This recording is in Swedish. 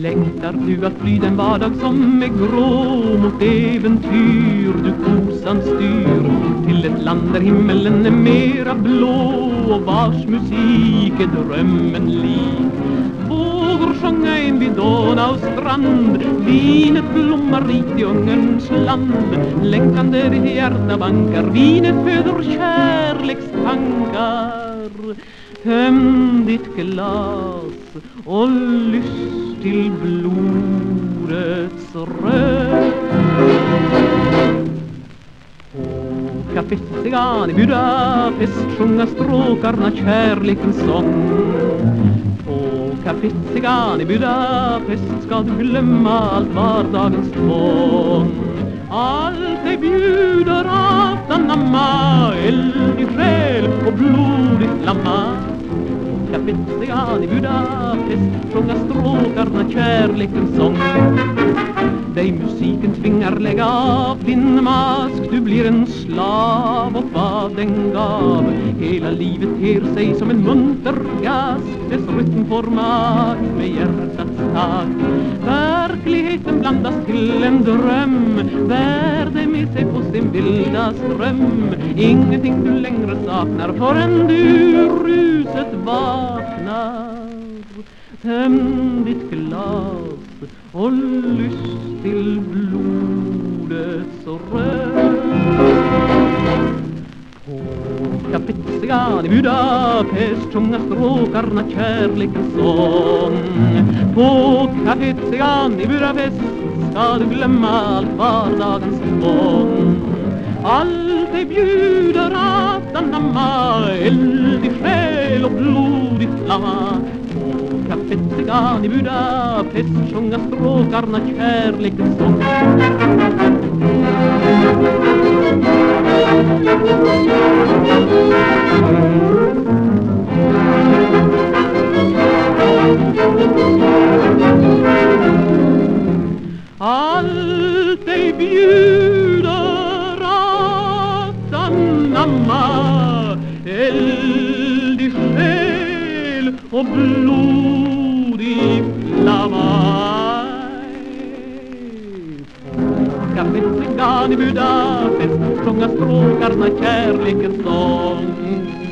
Längtar du att fly den vardag som är grå mot äventyr du kosan styr till ett land där himmelen är mera blå och vars musik är drömmen lik. Vågor sjunga en vid Donau strand, vinet blommar rikt i ungerns land. Längtande ditt hjärta bankar, vinet föder kärlekstankar. Töm ditt glas och lyss till blodets röst. På Café Cigan i Budapest sjunga stråkarna kärlekens sång. På Café Cigan i Budapest ska du glömma allt vardagens tvång. Allt det bjuder att anamma, eld i själ och blod i flamma. Café Cigan i Budapest sjunga stråkarna kärlekens sång. Dig musiken tvingar lägga av din mask, du blir en slav och vad den gav. Hela livet ter sig som en munter gask, dess rytm får makt med hjärtats takt. Verkligheten blandas till en dröm, världen med sig på sin vilda ström. Ingenting du längre saknar förrän du ruset vaknar. Töm ditt glas och lyss till blodets röst. På Café Cigan i Budapest sjunga stråkarna kärlekens sång. På Café Cigan i Budapest ska du glömma allt vardagens tvång. Allt det bjuder att anamma, eld i själ och blod i flamma. Café Cigan i Budapest sjunga stråkarna kärlekens sång. Allt det bjuder att anamma, eld i själ och blod i flamma. Café Cigan i Budapest sjunga stråkarna kärlekens sång.